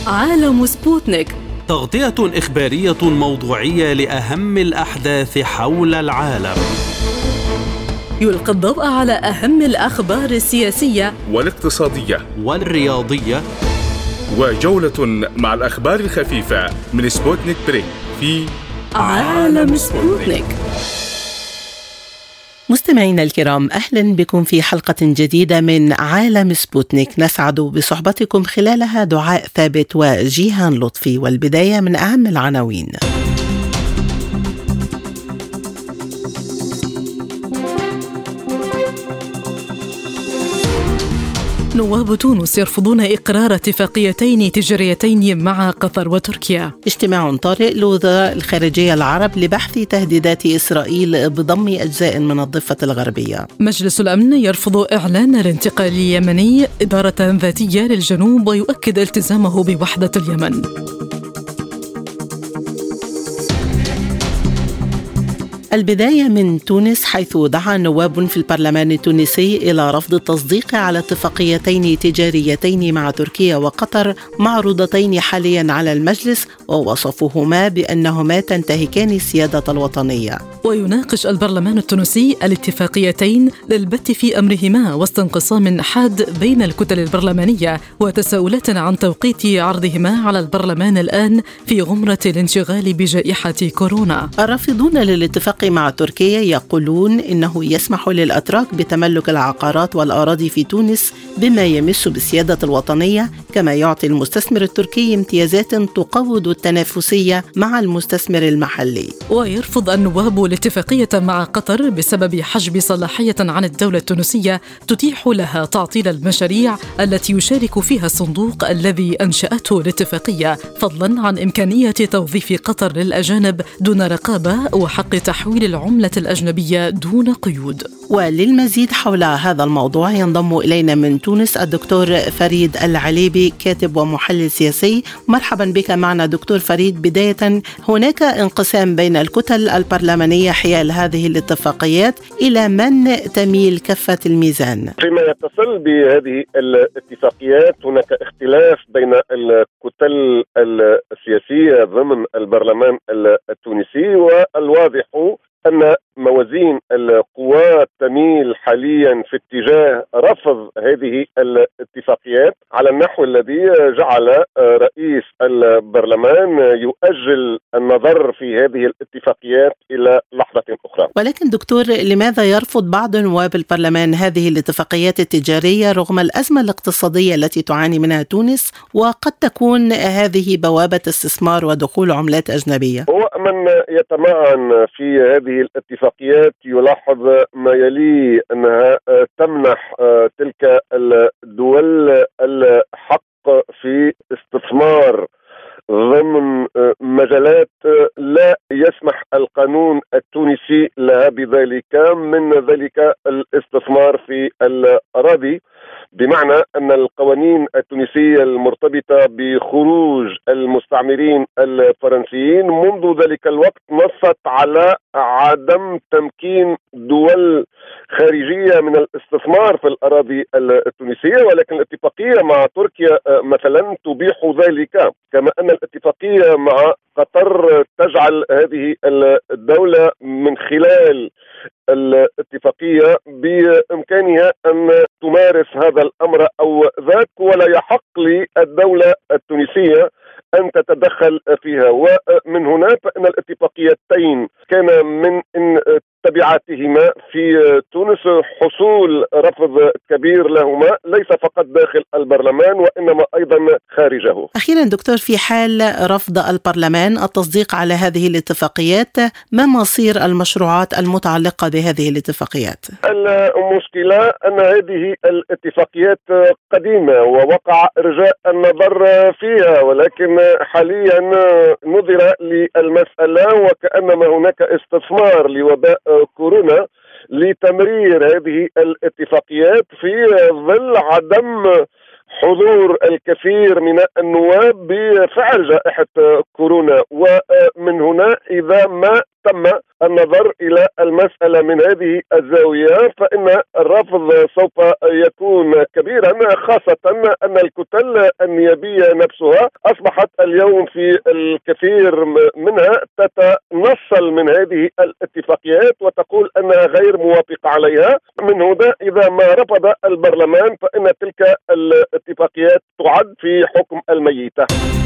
عالم سبوتنيك، تغطية إخبارية موضوعية لأهم الأحداث حول العالم. يلقي الضوء على أهم الأخبار السياسية والاقتصادية والرياضية، وجولة مع الأخبار الخفيفة من سبوتنيك بريك في عالم سبوتنيك. مستمعينا الكرام، أهلا بكم في حلقة جديدة من عالم سبوتنيك، نسعد بصحبتكم خلالها دعاء ثابت وجيهان لطفي. والبداية من أهم العناوين. نواب تونس يرفضون إقرار اتفاقيتين تجاريتين مع قطر وتركيا. اجتماع طارئ لوزراء الخارجية العرب لبحث تهديدات إسرائيل بضم أجزاء من الضفة الغربية. مجلس الأمن يرفض إعلان الانتقال اليمني إدارة ذاتية للجنوب ويؤكد التزامه بوحدة اليمن. البداية من تونس، حيث دعا نواب في البرلمان التونسي إلى رفض التصديق على اتفاقيتين تجاريتين مع تركيا وقطر معروضتين حاليا على المجلس، ووصفوهما بأنهما تنتهكان السيادة الوطنية. ويناقش البرلمان التونسي الاتفاقيتين للبت في أمرهما وسط انقسام حاد بين الكتل البرلمانية وتساؤلات عن توقيت عرضهما على البرلمان الآن في غمرة الانشغال بجائحة كورونا. الرافضون للاتفاق مع تركيا يقولون إنه يسمح للأتراك بتملك العقارات والأراضي في تونس بما يمس بالسيادة الوطنية، كما يعطي المستثمر التركي امتيازات تقوض التنافسية مع المستثمر المحلي. ويرفض النواب الاتفاقية مع قطر بسبب حجب صلاحية عن الدولة التونسية تتيح لها تعطيل المشاريع التي يشارك فيها الصندوق الذي أنشأته الاتفاقية، فضلا عن إمكانية توظيف قطر للأجانب دون رقابة وحق تحويل العملة الأجنبية دون قيود. وللمزيد حول هذا الموضوع ينضم إلينا من تونس الدكتور فريد العليبي، كاتب ومحلل سياسي. مرحبا بك معنا دكتور فريد. بداية، هناك انقسام بين الكتل البرلمانية حيال هذه الاتفاقيات، إلى من تميل كفة الميزان؟ فيما يتصل بهذه الاتفاقيات هناك اختلاف بين الكتل السياسية ضمن البرلمان التونسي، والواضح أن موازين القوات تميل حاليا في اتجاه رفض هذه الاتفاقيات على النحو الذي جعل رئيس البرلمان يؤجل النظر في هذه الاتفاقيات إلى لحظة أخرى. ولكن دكتور، لماذا يرفض بعض نواب البرلمان هذه الاتفاقيات التجارية رغم الأزمة الاقتصادية التي تعاني منها تونس، وقد تكون هذه بوابة استثمار ودخول عملات أجنبية؟ هو من يتمعن في هذه الاتفاقيات يلاحظ ما يلي أنها تمنح تلك الدول الحق في استثمار ضمن مجالات لا يسمح القانون التونسي لها بذلك، من ذلك الاستثمار في الأراضي، بمعنى أن القوانين التونسية المرتبطة بخروج المستعمرين الفرنسيين منذ ذلك الوقت نصت على عدم تمكين دول خارجية من الاستثمار في الأراضي التونسية، ولكن الاتفاقية مع تركيا مثلا تبيح ذلك، كما أن الاتفاقية مع قطر تجعل هذه الدولة من خلال الاتفاقية بإمكانها أن تمارس هذا الأمر أو ذاك، ولا يحق للدولة التونسية أن تتدخل فيها. ومن هنا فإن الاتفاقيتين كان من تبعاتهما في تونس حصول رفض كبير لهما، ليس فقط داخل البرلمان وإنما أيضا خارجه. أخيرا دكتور، في حال رفض البرلمان التصديق على هذه الاتفاقيات، ما مصير المشروعات المتعلقة بهذه الاتفاقيات؟ المشكلة أن هذه الاتفاقيات قديمة ووقع إرجاء النظر فيها، ولكن حاليا نظر للمسألة وكأنما هناك استثمار لوباء كورونا لتمرير هذه الاتفاقيات في ظل عدم حضور الكثير من النواب بفعل جائحة كورونا. ومن هنا إذا ما تم النظر إلى المسألة من هذه الزاوية فإن الرفض سوف يكون كبيرا، خاصة أن الكتل النيابية نفسها أصبحت اليوم في الكثير منها تتنصل من هذه الاتفاقيات وتقول أنها غير موافقة عليها. من هنا إذا ما رفض البرلمان فإن تلك الاتفاقيات تعد في حكم الميتة.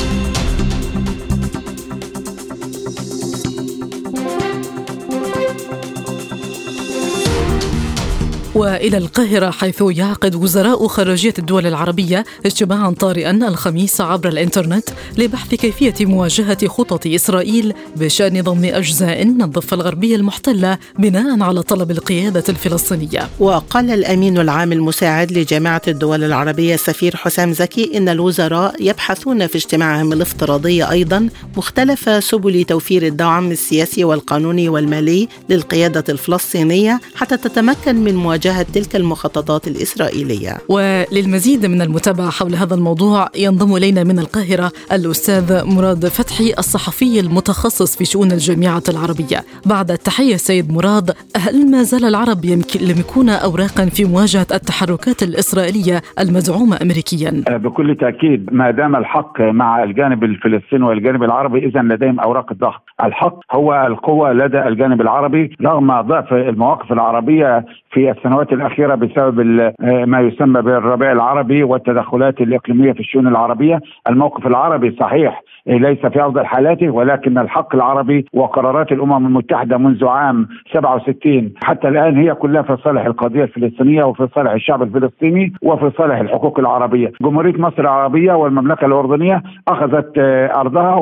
وإلى القاهرة، حيث يعقد وزراء خارجية الدول العربية اجتماعا طارئا الخميس عبر الإنترنت لبحث كيفية مواجهة خطط إسرائيل بشأن ضم أجزاء من الضفة الغربية المحتلة بناء على طلب القيادة الفلسطينية. وقال الأمين العام المساعد لجامعة الدول العربية السفير حسام زكي إن الوزراء يبحثون في اجتماعهم الافتراضي أيضا مختلف سبل توفير الدعم السياسي والقانوني والمالي للقيادة الفلسطينية حتى تتمكن من مواجهة تلك المخططات الإسرائيلية. وللمزيد من المتابعة حول هذا الموضوع ينضم إلينا من القاهرة الأستاذ مراد فتحي، الصحفي المتخصص في شؤون الجامعة العربية. بعد التحية سيد مراد، هل ما زال العرب يملكون أوراقا في مواجهة التحركات الإسرائيلية المزعومة أمريكيا؟ بكل تأكيد، ما دام الحق مع الجانب الفلسطيني والجانب العربي إذن لديهم أوراق الضغط. الحق هو القوة لدى الجانب العربي رغم ضعف المواقف العربية في السنوات الأخيرة بسبب ما يسمى بالربيع العربي والتدخلات الإقليمية في الشؤون العربية. الموقف العربي صحيح ليس في أفضل حالاته، ولكن الحق العربي وقرارات الأمم المتحدة منذ عام 67 حتى الآن هي كلها في صالح القضية الفلسطينية وفي صالح الشعب الفلسطيني وفي صالح الحقوق العربية. جمهورية مصر العربية والمملكة الأردنية أخذت أرضها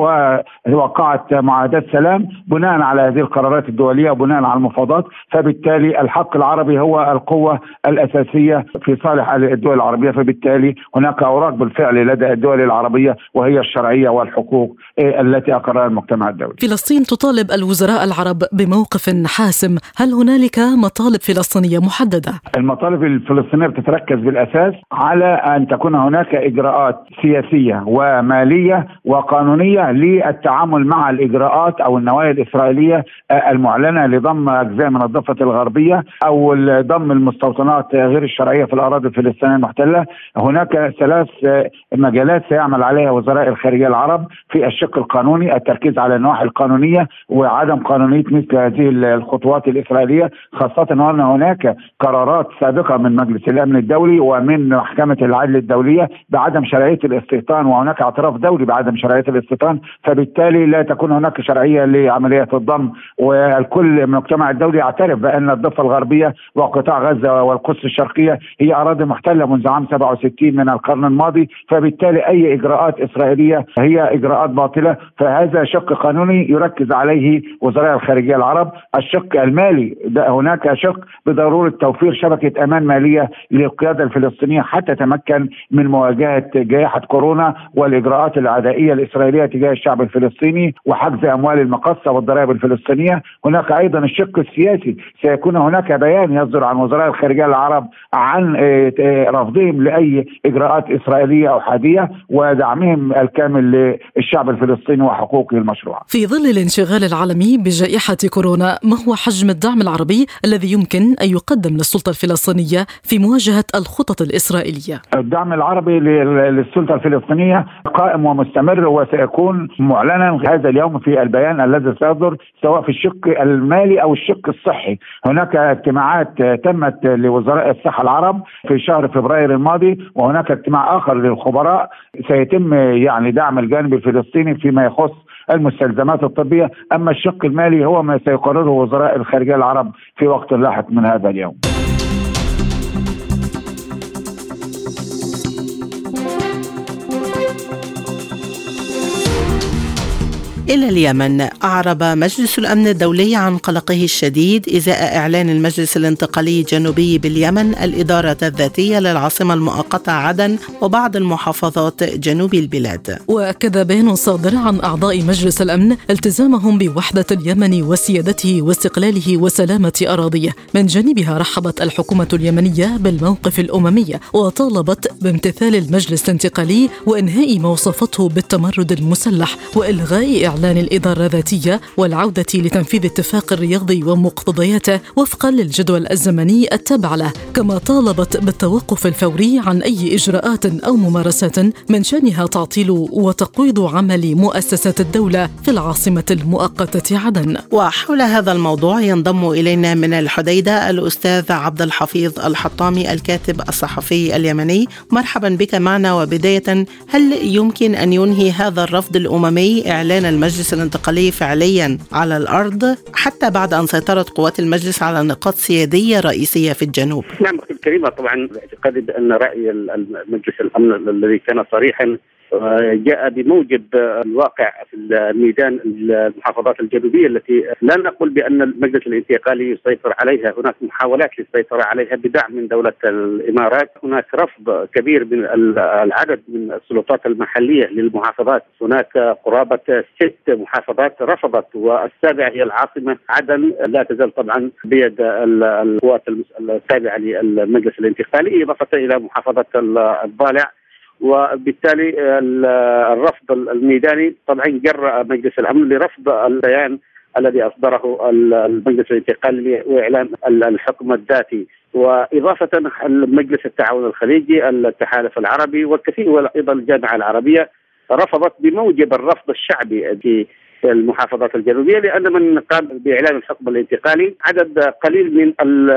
ووقعت معاهدات سلام بناء على هذه القرارات الدولية وبناء على المفاوضات، فبالتالي الحق العربي هو القوة الأساسية في صالح الدول العربية. فبالتالي هناك أوراق بالفعل لدى الدول العربية وهي الشرعية والحقوق التي أقرها المجتمع الدولي. فلسطين تطالب الوزراء العرب بموقف حاسم، هل هنالك مطالب فلسطينية محددة؟ المطالب الفلسطينية بتتركز بالأساس على أن تكون هناك إجراءات سياسية ومالية وقانونية للتعامل مع الإجراءات أو النوايا الإسرائيلية المعلنة لضم أجزاء من الضفة الغربية أو ضم المستوطنات غير الشرعية في الأراضي الفلسطينية المحتلة. هناك 3 مجالات سيعمل عليها وزراء الخارجية العرب في الشق القانوني، التركيز على النواحي القانونية وعدم قانونية مثل هذه الخطوات الإسرائيلية، خاصة أن هناك قرارات سابقة من مجلس الأمن الدولي ومن محكمة العدل الدولية بعدم شرعية الاستيطان، وهناك اعتراف دولي بعدم شرعية الاستيطان، فبالتالي لا تكون هناك شرعية لعملية الضم. والكل المجتمع الدولي يعترف بأن الضفة الغربية وقطاع غزة والقدس الشرقية هي أراضي محتلة منذ عام 67 من القرن الماضي، فبالتالي أي إجراءات إسرائيلية هي إجراءات باطلة. فهذا شق قانوني يركز عليه وزراء الخارجية العرب. الشق المالي، هناك شق بضرورة توفير شبكة أمان مالية للقيادة الفلسطينية حتى تمكن من مواجهة جائحة كورونا والإجراءات العدائية الإسرائيلية تجاه الشعب الفلسطيني وحجز أموال المقاصة والضرائب الفلسطينية. هناك أيضا الشق السياسي، سيكون هناك بيان يصدر عن وزراء الخارجية العرب عن رفضهم لأي إجراءات إسرائيلية أحادية ودعمهم الكامل للشعب الفلسطيني وحقوقه المشروعة. في ظل الانشغال العالمي بجائحة كورونا، ما هو حجم الدعم العربي الذي يمكن أن يقدم للسلطة الفلسطينية في مواجهة الخطط الإسرائيلية؟ الدعم العربي للسلطة الفلسطينية قائم ومستمر وسيكون معلنا هذا اليوم في البيان الذي سيصدر سواء في الشق المالي أو الشق الصحي. هناك اجتماعات تمت لوزراء الصحة العرب في شهر فبراير الماضي، وهناك اجتماع آخر للخبراء سيتم دعم الجانب الفلسطيني فيما يخص المستلزمات الطبية. أما الشق المالي هو ما سيقرره وزراء الخارجية العرب في وقت لاحق من هذا اليوم. إلى اليمن، أعرب مجلس الأمن الدولي عن قلقه الشديد إزاء إعلان المجلس الانتقالي الجنوبي باليمن الإدارة الذاتية للعاصمة المؤقتة عدن وبعض المحافظات جنوب البلاد. وأكد بيان صادر عن أعضاء مجلس الأمن التزامهم بوحدة اليمن وسيادته واستقلاله وسلامة أراضيه. من جانبها رحبت الحكومة اليمنية بالموقف الأممي وطالبت بامتثال المجلس الانتقالي وإنهاء ما وصفته بالتمرد المسلح وإلغاء إعلان الإدارة الذاتية والعودة لتنفيذ اتفاق الرياض ومقتضياته وفقا للجدول الزمني التابع له، كما طالبت بالتوقف الفوري عن أي إجراءات أو ممارسات من شأنها تعطيل وتقويض عمل مؤسسات الدولة في العاصمة المؤقتة عدن. وحول هذا الموضوع ينضم إلينا من الحديدة الأستاذ عبد الحفيظ الحطامي الكاتب الصحفي اليمني. مرحبا بك معنا. وبداية، هل يمكن أن ينهي هذا الرفض الأممي إعلان المجلس الانتقالي فعليا على الأرض حتى بعد أن سيطرت قوات المجلس على نقاط سيادية رئيسية في الجنوب؟ نعم أخي الكريمة، طبعا اعتقادي بأن رأي المجلس الأمن الذي كان صريحا جاء بموجب الواقع في الميدان المحافظات الجنوبية التي لا نقول بأن المجلس الانتقالي يسيطر عليها. هناك محاولات للسيطرة عليها بدعم من دولة الإمارات. هناك رفض كبير من العدد من السلطات المحلية للمحافظات. هناك قرابة 6 محافظات رفضت، والسابعة هي العاصمة عدن، لا تزال طبعا بيد القوات التابعة للمجلس الانتقالي، إضافة إلى محافظة الضالع. وبالتالي الرفض الميداني طبعا جرى مجلس الأمن لرفض البيان الذي أصدره المجلس الانتقالي وإعلان الحكم الذاتي. وإضافة مجلس التعاون الخليجي، التحالف العربي، والكثير، وأيضا الجامعة العربية رفضت بموجب الرفض الشعبي في المحافظات الجنوبية، لأن من قام بإعلان الحكم الانتقالي عدد قليل من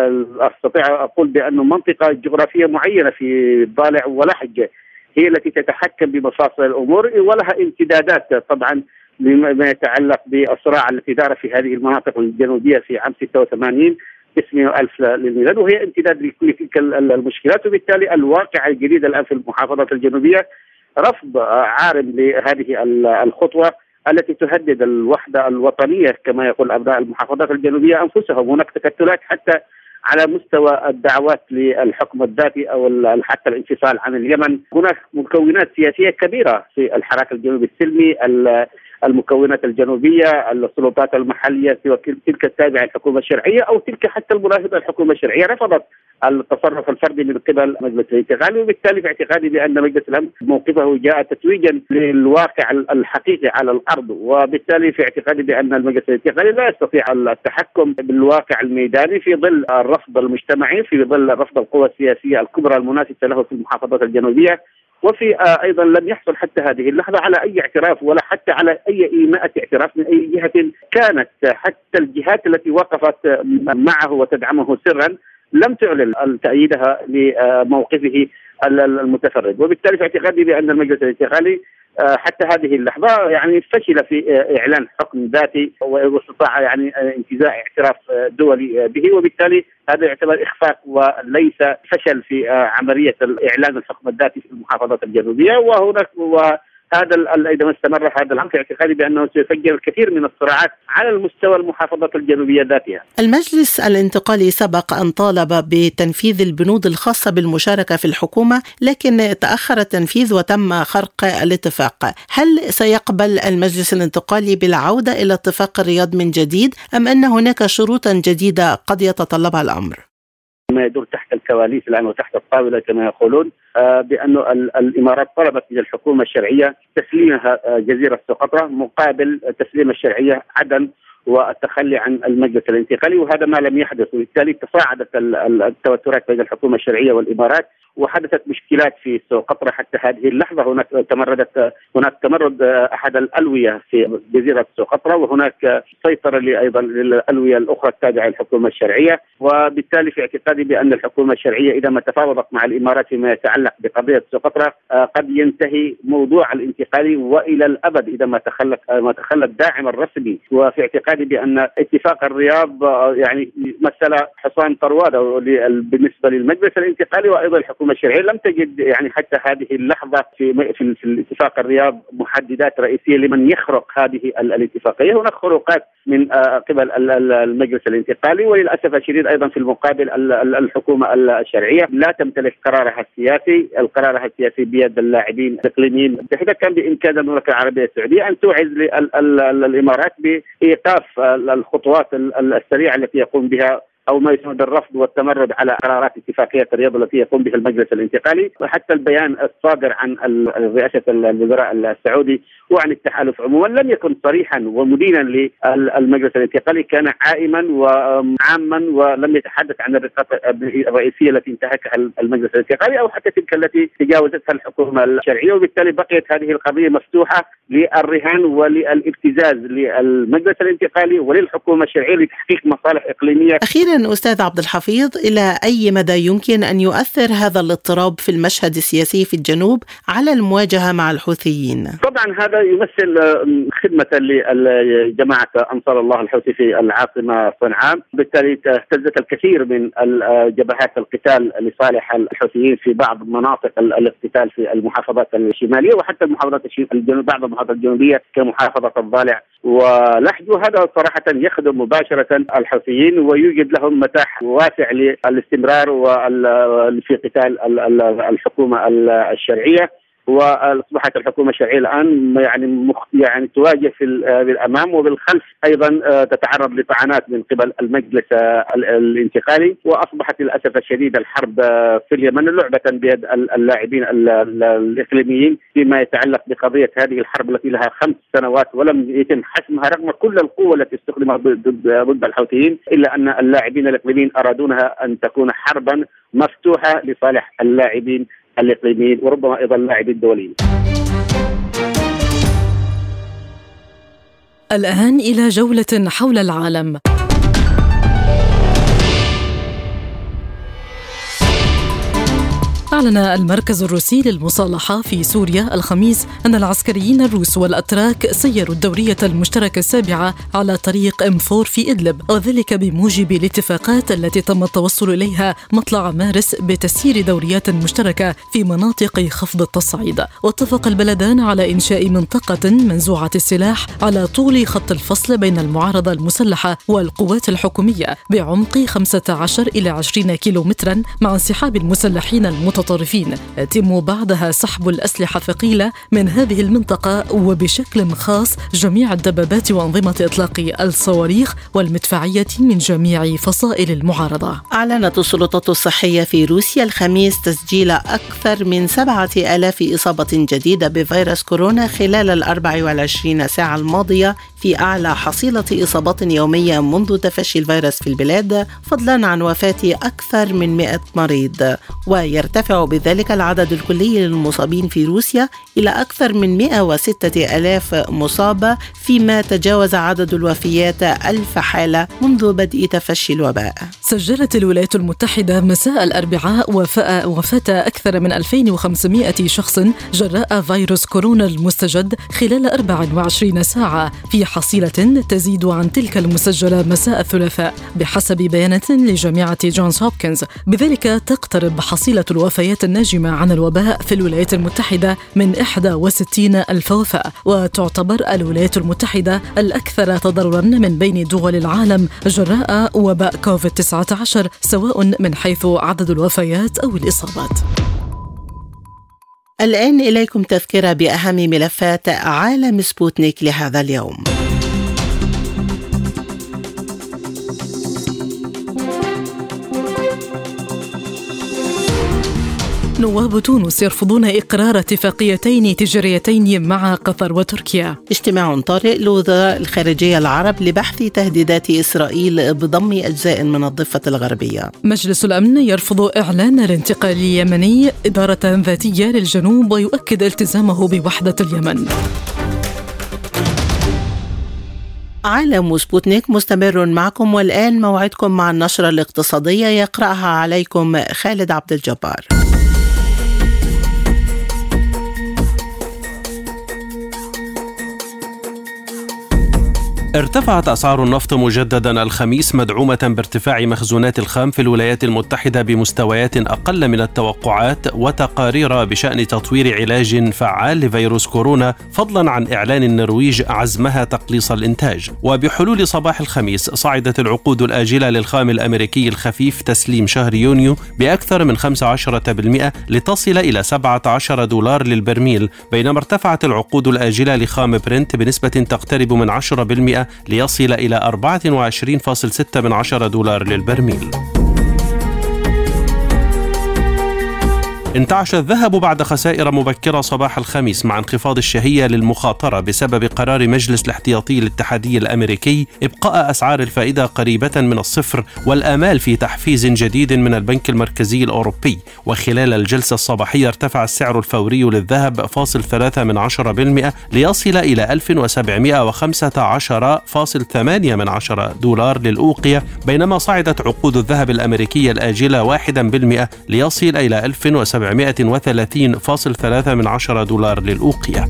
أستطيع أقول بأنه منطقة جغرافية معينة في الضالع ولحج هي التي تتحكم بمفاصل الأمور، ولها امتدادات طبعا بما يتعلق بالصراع التي دار في هذه المناطق الجنوبية في عام 86 اسمه 1000 للميلاد، وهي امتداد لكل تلك المشكلات. وبالتالي الواقع الجديد الآن في المحافظات الجنوبية رفض عارم لهذه الخطوة التي تهدد الوحدة الوطنية كما يقول أبناء المحافظات الجنوبية أنفسهم. هناك تكتلات حتى على مستوى الدعوات للحكم الذاتي أو حتى الانفصال عن اليمن. هناك مكونات سياسية كبيرة في الحراك الجنوبي السلمي، المكونات الجنوبية، السلطات المحلية سواء تلك التابعة للحكومة الشرعية أو تلك حتى المناهضة للحكومة الشرعية رفضت التصرف الفردي من قبل مجلس الانتقالي. وبالتالي في اعتقادي بأن مجلس الأمن موقفه جاء تتويجا للواقع الحقيقي على الأرض، وبالتالي في اعتقادي بأن المجلس الانتقالي لا يستطيع التحكم بالواقع الميداني في ظل الرفض المجتمعي، في ظل رفض القوى السياسية الكبرى المنافسة له في المحافظات الجنوبية. وفي أيضا لم يحصل حتى هذه اللحظة على أي اعتراف ولا حتى على أي إيماءة اعتراف من أي جهة كانت. حتى الجهات التي وقفت معه وتدعمه سرا لم تعلن تأييدها لموقفه المتفرد. وبالتالي في اعتقادي بأن المجلس الانتقالي حتى هذه اللحظة يعني فشل في إعلان حكم ذاتي واستطاع يعني انتزاع اعتراف دولي به، وبالتالي هذا يعتبر إخفاق وليس فشل في عملية إعلان الحكم الذاتي في المحافظات الجنوبية. هذا إذا استمر هذا الأمر في اعتقادي بأنه سيفجر الكثير من الصراعات على المستوى المحافظات الجنوبية ذاتها. المجلس الانتقالي سبق أن طالب بتنفيذ البنود الخاصة بالمشاركة في الحكومة، لكن تأخر التنفيذ وتم خرق الاتفاق. هل سيقبل المجلس الانتقالي بالعودة إلى اتفاق الرياض من جديد، أم أن هناك شروطا جديدة قد يتطلبها الأمر؟ ما يدور تحت الكواليس الآن وتحت الطاولة كما يقولون بأن الإمارات طلبت من الحكومة الشرعية تسليمها جزيرة سقطرى مقابل تسليم الشرعية عدن والتخلي عن المجلس الانتقالي، وهذا ما لم يحدث. وبالتالي تصاعدت التوترات بين الحكومة الشرعية والإمارات وحدثت مشكلات في سقطرى حتى هذه اللحظة. هناك تمرد أحد الألوية في جزيرة سقطرى، وهناك سيطرة أيضا للألوية الأخرى التابعة للحكومة الشرعية. وبالتالي في اعتقادي بأن الحكومة الشرعية إذا ما تفاوضت مع الإمارات فيما يتعلق بقضية سقطرى قد ينتهي موضوع الانتقالي وإلى الأبد إذا ما تخلى الداعم الرسمي. وفي اعتقادي بأن اتفاق الرياض يعني مثل حصان طروادة بالنسبة للمجلس الانتقالي وأيضا الحكومة الشرعية. لم تجد يعني حتى هذه اللحظة في الاتفاق الرياض محددات رئيسية لمن يخرق هذه الاتفاقية. هناك خروقات من قبل المجلس الانتقالي، وللأسف الشديد أيضا في المقابل الحكومة الشرعية لا تمتلك قرارها السياسي. القرار السياسي بيد اللاعبين الإقليميين المتحدة. كان بإمكان المملكة العربية السعودية أن توعز الإمارات بإيقاف الخطوات السريعة التي يقوم بها أو ما يسمى بالرفض والتمرد على قرارات اتفاقية الرياض التي يقوم بها المجلس الانتقالي، وحتى البيان الصادر عن رئاسة الوزراء السعودي وعن التحالف عموما لم يكن صريحا ومدينا للمجلس الانتقالي، كان عائما وعاما ولم يتحدث عن النقاط الرئيسية التي انتهكها المجلس الانتقالي أو حتى تلك التي تجاوزتها الحكومة الشرعية، وبالتالي بقيت هذه القضية مفتوحة للرهان وللابتزاز للمجلس الانتقالي وللحكومة الشرعية لتحقيق مصالح إقليمية. أخيرا أستاذ عبد الحفيظ، إلى أي مدى يمكن أن يؤثر هذا الاضطراب في المشهد السياسي في الجنوب على المواجهة مع الحوثيين؟ طبعا هذا يمثل خدمة لجماعة أنصار الله الحوثي في العاصمة صنعاء، بالتالي اهتزت الكثير من جبهات القتال لصالح الحوثيين في بعض مناطق الاقتتال في المحافظات الشمالية وحتى المحافظات بعض المحافظات الجنوبية كمحافظة الضالع ولحج، وهذا صراحة يخدم مباشرة الحوثيين ويوجد لهم متاح واسع للاستمرار في قتال الحكومة الشرعية. واصبحت الحكومه الشرعيه الان يعني تواجه في بالامام وبالخلف ايضا تتعرض لطعنات من قبل المجلس الانتقالي، واصبحت للاسف الشديد الحرب في اليمن لعبه بيد اللاعبين الاقليميين فيما يتعلق بقضيه هذه الحرب التي لها 5 سنوات ولم يتم حسمها رغم كل القوه التي استخدمت ضد الحوثيين، الا ان اللاعبين الاقليميين ارادونها ان تكون حربا مفتوحه لصالح اللاعبين الإقليميين وربما أيضا اللاعبين الدوليين. الآن إلى جولة حول العالم. أعلن المركز الروسي للمصالحة في سوريا الخميس أن العسكريين الروس والأتراك سيروا الدورية المشتركة السابعة على طريق M4 في إدلب، وذلك بموجب الاتفاقات التي تم التوصل إليها مطلع مارس بتسيير دوريات مشتركة في مناطق خفض التصعيد. واتفق البلدان على إنشاء منطقة منزوعة السلاح على طول خط الفصل بين المعارضة المسلحة والقوات الحكومية بعمق 15 إلى 20 كيلومترا مع انسحاب المسلحين المتطرفين. يتم بعدها سحب الأسلحة الثقيلة من هذه المنطقة وبشكل خاص جميع الدبابات وأنظمة إطلاق الصواريخ والمدفعية من جميع فصائل المعارضة. أعلنت السلطات الصحية في روسيا الخميس تسجيل أكثر من 7000 إصابة جديدة بفيروس كورونا خلال 24 ساعة الماضية، في أعلى حصيلة إصابات يومية منذ تفشي الفيروس في البلاد، فضلا عن وفاة أكثر من 100 مريض، ويرتفع بذلك العدد الكلي للمصابين في روسيا إلى أكثر من 106,000 مصاب، فيما تجاوز عدد الوفيات 1000 حالة منذ بدء تفشي الوباء. سجلت الولايات المتحدة مساء الأربعاء وفاة أكثر من 2500 شخص جراء فيروس كورونا المستجد خلال 24 ساعة، في حصيلة تزيد عن تلك المسجلة مساء الثلاثاء بحسب بيانات لجامعة جونز هوبكنز. بذلك تقترب حصيلة الوفيات الناجمة عن الوباء في الولايات المتحدة من 61,000 وفاة، وتعتبر الولايات المتحدة الأكثر تضرراً من بين دول العالم جراء وباء كوفيد-19 سواء من حيث عدد الوفيات أو الإصابات. الآن إليكم تذكرة بأهم ملفات عالم سبوتنيك لهذا اليوم. نواب تونس يرفضون إقرار اتفاقيتين تجاريتين مع قطر وتركيا. اجتماع طارئ لوزراء الخارجية العرب لبحث تهديدات إسرائيل بضم أجزاء من الضفة الغربية. مجلس الأمن يرفض إعلان الانتقال اليمني إدارة ذاتية للجنوب ويؤكد التزامه بوحدة اليمن. عالم سبوتنيك مستمر معكم، والآن موعدكم مع النشرة الاقتصادية يقرأها عليكم خالد عبد الجبار. ارتفعت أسعار النفط مجددا الخميس مدعومة بارتفاع مخزونات الخام في الولايات المتحدة بمستويات أقل من التوقعات وتقارير بشأن تطوير علاج فعال لفيروس كورونا، فضلا عن إعلان النرويج عزمها تقليص الإنتاج. وبحلول صباح الخميس صعدت العقود الآجلة للخام الأمريكي الخفيف تسليم شهر يونيو بأكثر من 15% لتصل إلى $17 للبرميل، بينما ارتفعت العقود الآجلة لخام برنت بنسبة تقترب من 10% ليصل إلى 24.6 دولار للبرميل. انتعش الذهب بعد خسائر مبكرة صباح الخميس مع انخفاض الشهية للمخاطرة بسبب قرار مجلس الاحتياطي الاتحادي الأمريكي إبقاء أسعار الفائدة قريبة من الصفر والآمال في تحفيز جديد من البنك المركزي الأوروبي. وخلال الجلسة الصباحية ارتفع السعر الفوري للذهب 0.3% ليصل إلى 1715.8 دولار للأوقية، بينما صعدت عقود الذهب الأمريكية الآجلة 1% ليصل إلى 1730.3 دولار للأوقية.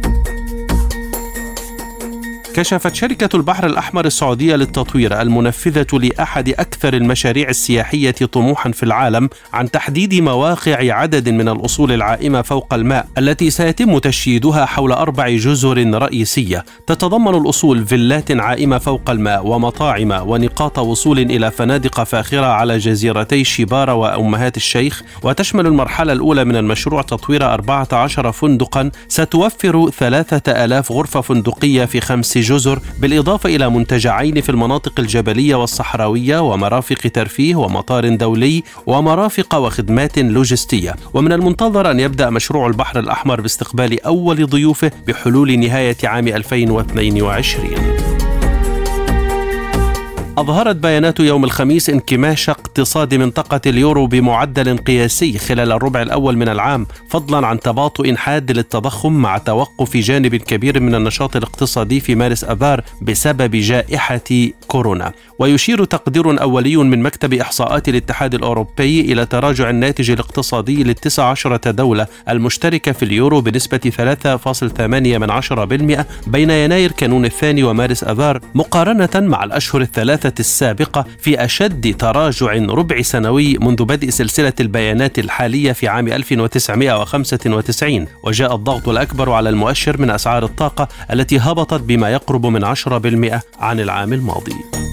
كشفت شركة البحر الأحمر السعودية للتطوير المنفذة لأحد أكثر المشاريع السياحية طموحا في العالم عن تحديد مواقع عدد من الأصول العائمة فوق الماء التي سيتم تشييدها حول 4 جزر رئيسية تتضمن الأصول فيلات عائمة فوق الماء ومطاعم ونقاط وصول إلى فنادق فاخرة على جزيرتي شبارة وأمهات الشيخ. وتشمل المرحلة الأولى من المشروع تطوير 14 فندقا ستوفر 3000 غرفة فندقية في 5 جزر، بالإضافة إلى منتجعين في المناطق الجبلية والصحراوية ومرافق ترفيه ومطار دولي ومرافق وخدمات لوجستية. ومن المنتظر أن يبدأ مشروع البحر الأحمر باستقبال أول ضيوفه بحلول نهاية عام 2022. أظهرت بيانات يوم الخميس انكماش اقتصاد منطقة اليورو بمعدل قياسي خلال الربع الأول من العام، فضلا عن تباطؤ حاد للتضخم مع توقف جانب كبير من النشاط الاقتصادي في مارس آذار بسبب جائحة كورونا. ويشير تقدير أولي من مكتب إحصاءات الاتحاد الأوروبي إلى تراجع الناتج الاقتصادي ل19 دولة المشتركة في اليورو بنسبة 3.8% بين يناير كانون الثاني ومارس آذار، مقارنة مع الأشهر الثلاثة السابقة في أشد تراجع ربع سنوي منذ بدء سلسلة البيانات الحالية في عام 1995. وجاء الضغط الأكبر على المؤشر من أسعار الطاقة التي هبطت بما يقرب من 10% عن العام الماضي.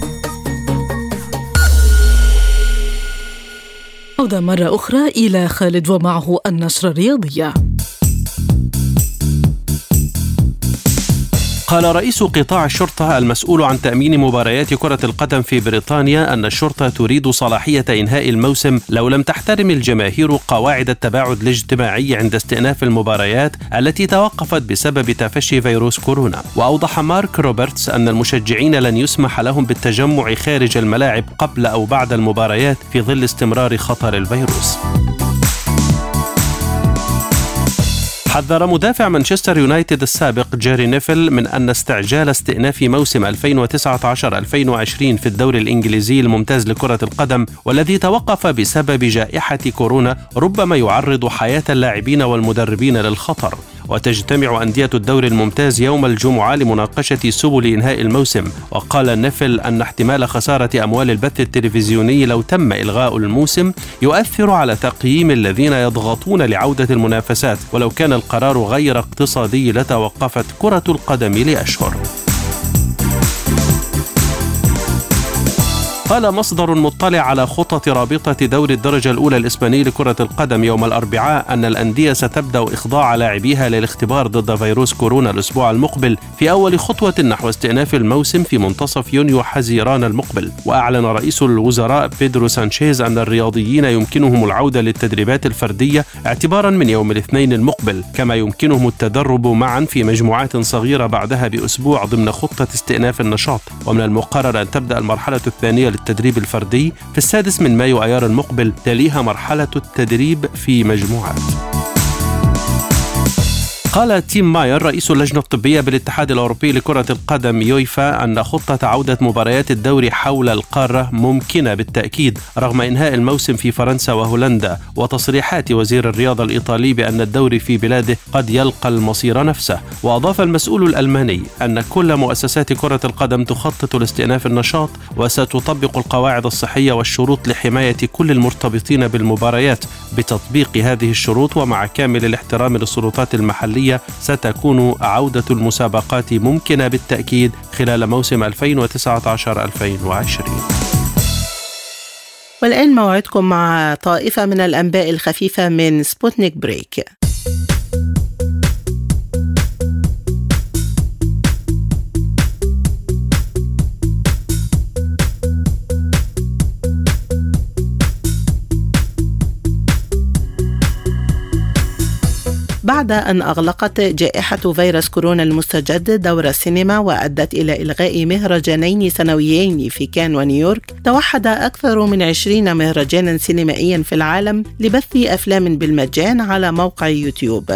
عودة مرة أخرى إلى خالد ومعه النشرة الرياضية. قال رئيس قطاع الشرطة المسؤول عن تأمين مباريات كرة القدم في بريطانيا أن الشرطة تريد صلاحية إنهاء الموسم لو لم تحترم الجماهير قواعد التباعد الاجتماعي عند استئناف المباريات التي توقفت بسبب تفشي فيروس كورونا. وأوضح مارك روبرتس أن المشجعين لن يسمح لهم بالتجمع خارج الملاعب قبل أو بعد المباريات في ظل استمرار خطر الفيروس. حذر مدافع مانشستر يونايتد السابق جيري نيفل من أن استعجال استئناف موسم 2019-2020 في الدوري الإنجليزي الممتاز لكرة القدم والذي توقف بسبب جائحة كورونا ربما يعرض حياة اللاعبين والمدربين للخطر. وتجتمع أندية الدوري الممتاز يوم الجمعة لمناقشة سبل إنهاء الموسم. وقال نيفل أن احتمال خسارة أموال البث التلفزيوني لو تم إلغاء الموسم يؤثر على تقييم الذين يضغطون لعودة المنافسات، ولو كان القرار غير اقتصادي لتوقفت كرة القدم لأشهر. قال مصدر مطلع على خطط رابطة دوري الدرجة الأولى الإسباني لكرة القدم يوم الأربعاء أن الأندية ستبدأ إخضاع لاعبيها للاختبار ضد فيروس كورونا الأسبوع المقبل في أول خطوة نحو استئناف الموسم في منتصف يونيو حزيران المقبل. وأعلن رئيس الوزراء بيدرو سانشيز أن الرياضيين يمكنهم العودة للتدريبات الفردية اعتبارا من يوم الاثنين المقبل، كما يمكنهم التدرب معا في مجموعات صغيرة بعدها بأسبوع ضمن خطة استئناف النشاط. ومن المقرر أن تبدأ المرحلة الثانية للتدريب الفردي في 6 مايو أيار المقبل، تليها مرحلة التدريب في مجموعات. قال تيم ماير رئيس اللجنة الطبية بالاتحاد الأوروبي لكرة القدم يويفا أن خطة عودة مباريات الدوري حول القارة ممكنة بالتأكيد رغم إنهاء الموسم في فرنسا وهولندا، وتصريحات وزير الرياضة الإيطالي بأن الدوري في بلاده قد يلقى المصير نفسه. وأضاف المسؤول الألماني أن كل مؤسسات كرة القدم تخطط لاستئناف النشاط وستطبق القواعد الصحية والشروط لحماية كل المرتبطين بالمباريات. بتطبيق هذه الشروط ومع كامل الاحترام للسلطات المحلية ستكون عودة المسابقات ممكنة بالتأكيد خلال موسم 2019-2020. والآن موعدكم مع طائفة من الأنباء الخفيفة من سبوتنيك بريك. بعد أن أغلقت جائحة فيروس كورونا المستجد دور السينما وأدت إلى إلغاء مهرجانين سنويين في كان ونيويورك. توحد أكثر من 20 مهرجانا سينمائيا في العالم لبث أفلام بالمجان على موقع يوتيوب،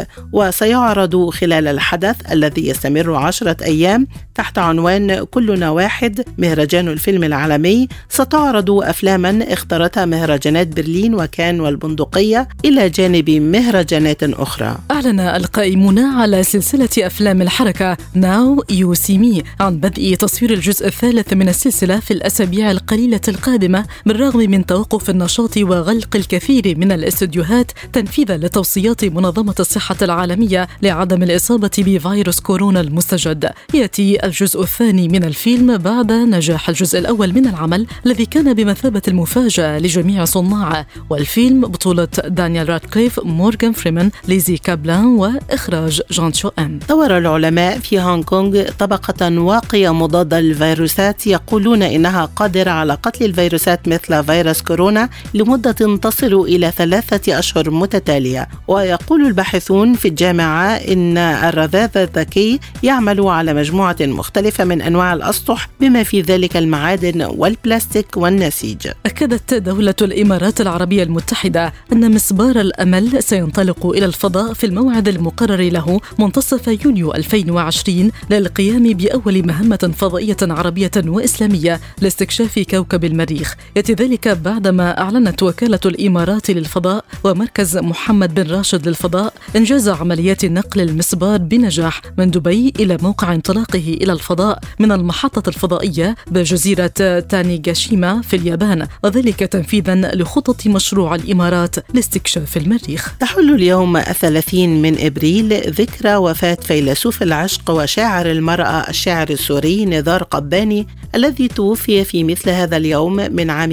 وسيعرض خلال الحدث الذي يستمر 10 أيام تحت عنوان كلنا واحد مهرجان الفيلم العالمي. ستعرض أفلاما اختارتها مهرجانات برلين وكان والبندقية إلى جانب مهرجانات أخرى. أعلن القائمون على سلسلة أفلام الحركة ناو يو سي مي عن بدء تصوير الجزء الثالث من السلسلة في الأسابيع القليلة القادمة، بالرغم من توقف النشاط وغلق الكثير من الاستديوهات تنفيذا لتوصيات منظمة الصحة العالمية لعدم الإصابة بفيروس كورونا المستجد. يأتي الجزء الثاني من الفيلم بعد نجاح الجزء الأول من العمل الذي كان بمثابة المفاجأة لجميع صناعه، والفيلم بطولة دانيال رادكليف، مورغان فريمان، ليزي كابلان، وإخراج جان شو أم. طور العلماء في هونغ كونغ طبقة واقية مضادة للفيروسات يقولون إنها قادرة على قتل الفيروسات مثل فيروس كورونا لمدة تصل إلى 3 أشهر متتالية. ويقول الباحثون في الجامعة إن الرذاذ الذكي يعمل على مجموعة مختلفة من أنواع الأسطح بما في ذلك المعادن والبلاستيك والنسيج. أكدت دولة الإمارات العربية المتحدة أن مسبار الأمل سينطلق إلى الفضاء في الموعد المقرر له منتصف يونيو 2020 للقيام بأول مهمة فضائية عربية وإسلامية لاستكشاف كوكب المريخ. يأتي ذلك بعدما أعلنت وكالة الإمارات للفضاء ومركز محمد بن راشد للفضاء إنجاز عمليات نقل المسبار بنجاح من دبي إلى موقع انطلاقه إلى الفضاء من المحطة الفضائية بجزيرة تانيغاشيما في اليابان، وذلك تنفيذا لخطط مشروع الإمارات لاستكشاف المريخ. تحل اليوم 30 من إبريل ذكرى وفاة فيلسوف العشق وشاعر المرأة الشاعر السوري نزار قباني الذي توفي في مثل هذا اليوم من عام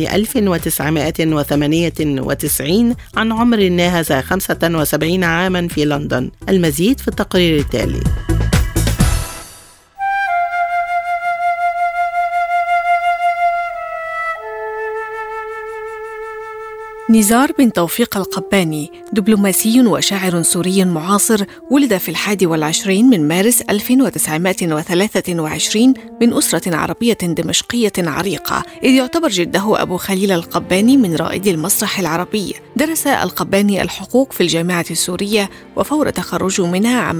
1998 عن عمر ناهز 75 عاما في لندن. المزيد في التقرير التالي. نزار بن توفيق القباني دبلوماسي وشاعر سوري معاصر، ولد في 21 من مارس 1923 من أسرة عربية دمشقية عريقة، إذ يعتبر جده أبو خليل القباني من رائدي المسرح العربي. درس القباني الحقوق في الجامعة السورية، وفور تخرجه منها عام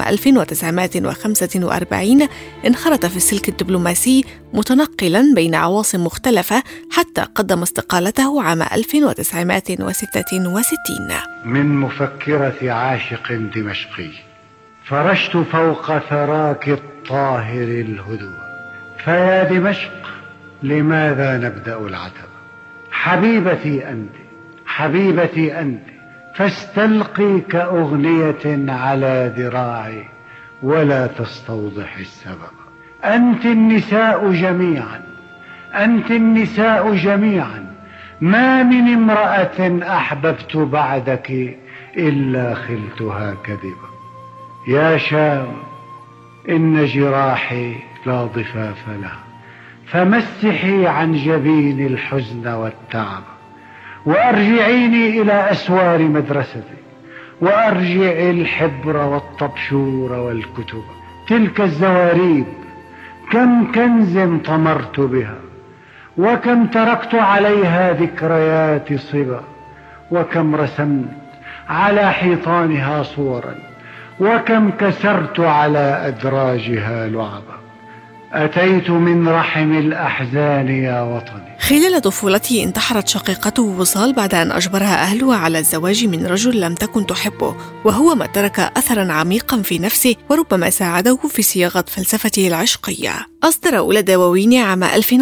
1945 انخرط في السلك الدبلوماسي متنقلا بين عواصم مختلفة حتى قدم استقالته عام 1966. من مفكرة عاشق دمشقي فرشت فوق ثراك الطاهر الهدوء، فيا دمشق لماذا نبدأ العتب؟ حبيبتي أنت، حبيبتي أنت، فاستلقي كأغنية على ذراعي ولا تستوضح السبب. أنت النساء جميعا، أنت النساء جميعا، ما من امرأة أحببت بعدك إلا خلتها كذبا. يا شام إن جراحي لا ضفاف لها، فمسحي عن جبين الحزن والتعب، وأرجعيني إلى أسوار مدرستي، وأرجعي الحبر والطبشور والكتب. تلك الزواريب كم كنز طمرت بها، وكم تركت عليها ذكريات صبا، وكم رسمت على حيطانها صورا، وكم كسرت على أدراجها لعبا. أتيت من رحم الأحزان يا وطني. خلال طفولته انتحرت شقيقته وصال بعد أن أجبرها أهلها على الزواج من رجل لم تكن تحبه، وهو ما ترك أثراً عميقاً في نفسه وربما ساعده في صياغة فلسفته العشقية. أصدر أولى دواوين عام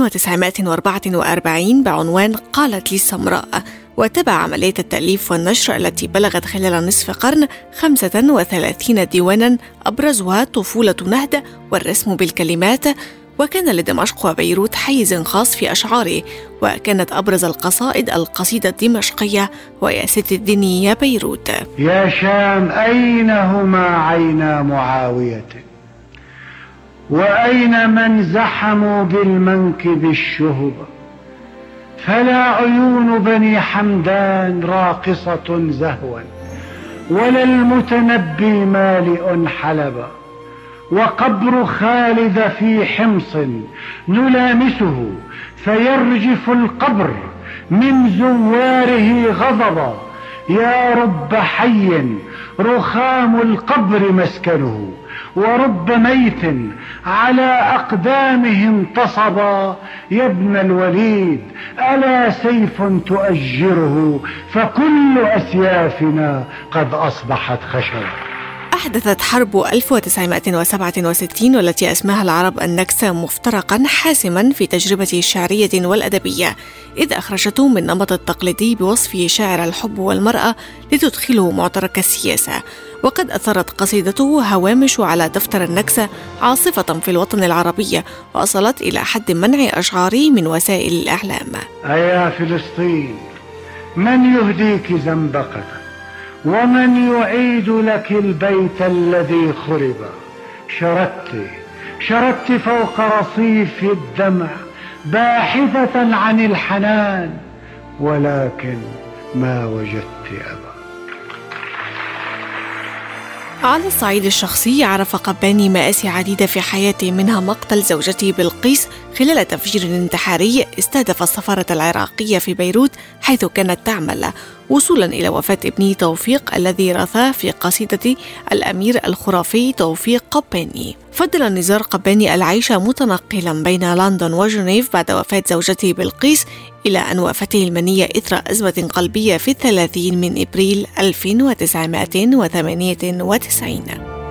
1944 بعنوان قالت لي السمراء، وتبع عملية التأليف والنشر التي بلغت خلال نصف قرن 35 ديوانا، أبرزها طفولة نهدة والرسم بالكلمات. وكان لدمشق وبيروت حيز خاص في أشعاره، وكانت أبرز القصائد القصيدة الدمشقية ويا ست الدنيا يا بيروت. يا شام أين هما عينا معاوية، وأين من زحموا بالمنكب الشهب، فلا عيون بني حمدان راقصة زهوا، ولا المتنبي مالئ حلبا، وقبر خالد في حمص نلامسه فيرجف القبر من زواره غضبا. يا رب حي رخام القبر مسكنه، ورب ميت على أقدامه انتصبا. يا ابن الوليد ألا سيف تؤجره، فكل أسيافنا قد أصبحت خشبا. أحدثت حرب 1967 والتي أسماها العرب النكسة مفترقا حاسما في تجربة شعرية والأدبية، إذ أخرجته من نمط التقليدي بوصف شاعر الحب والمرأة لتدخله معترك السياسة. وقد أثرت قصيدته هوامش على دفتر النكسة عاصفة في الوطن العربي، وصلت إلى حد منع أشعاره من وسائل الإعلام. أيا فلسطين، من يهديك زنبقك، ومن يعيد لك البيت الذي خرب؟ شردت فوق رصيف الدمع باحثة عن الحنان، ولكن ما وجدت أبا. على الصعيد الشخصي عرف قباني مآسي عديدة في حياته، منها مقتل زوجته بلقيس خلال تفجير انتحاري استهدف السفارة العراقية في بيروت حيث كانت تعمل، وصولا إلى وفاة ابنه توفيق الذي رثاه في قصيدة الأمير الخرافي توفيق قباني. فضل نزار قباني العيش متنقلا بين لندن وجنيف بعد وفاة زوجته بلقيس، إلى أن وافته المنية إثر أزمة قلبية في 30 من إبريل 1998.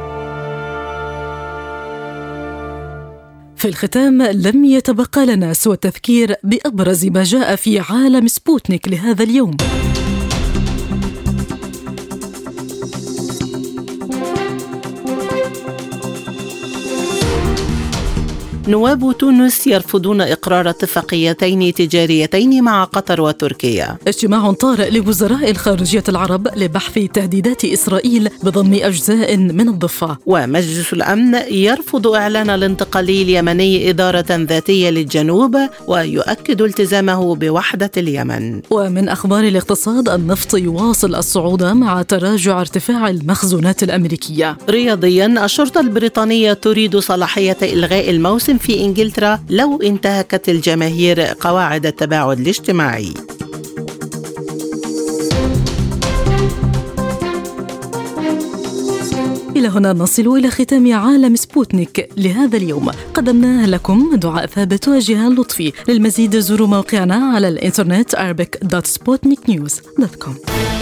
في الختام لم يتبقى لنا سوى التذكير بأبرز ما جاء في عالم سبوتنيك لهذا اليوم. نواب تونس يرفضون إقرار اتفاقيتين تجاريتين مع قطر وتركيا. اجتماع طارئ لوزراء الخارجية العرب لبحث تهديدات إسرائيل بضم أجزاء من الضفة. ومجلس الأمن يرفض إعلان الانتقالي اليمني إدارة ذاتية للجنوب، ويؤكد التزامه بوحدة اليمن. ومن أخبار الاقتصاد، النفط يواصل الصعود مع تراجع ارتفاع المخزونات الأمريكية. رياضيا، الشرطة البريطانية تريد صلاحية إلغاء الموسم في إنجلترا لو انتهكت الجماهير قواعد التباعد الاجتماعي. إلى هنا نصل إلى ختام عالم سبوتنيك لهذا اليوم. قدمناه لكم دعاء ثابت وجهان لطفي. للمزيد زوروا موقعنا على الإنترنت arabic.sputniknews.com.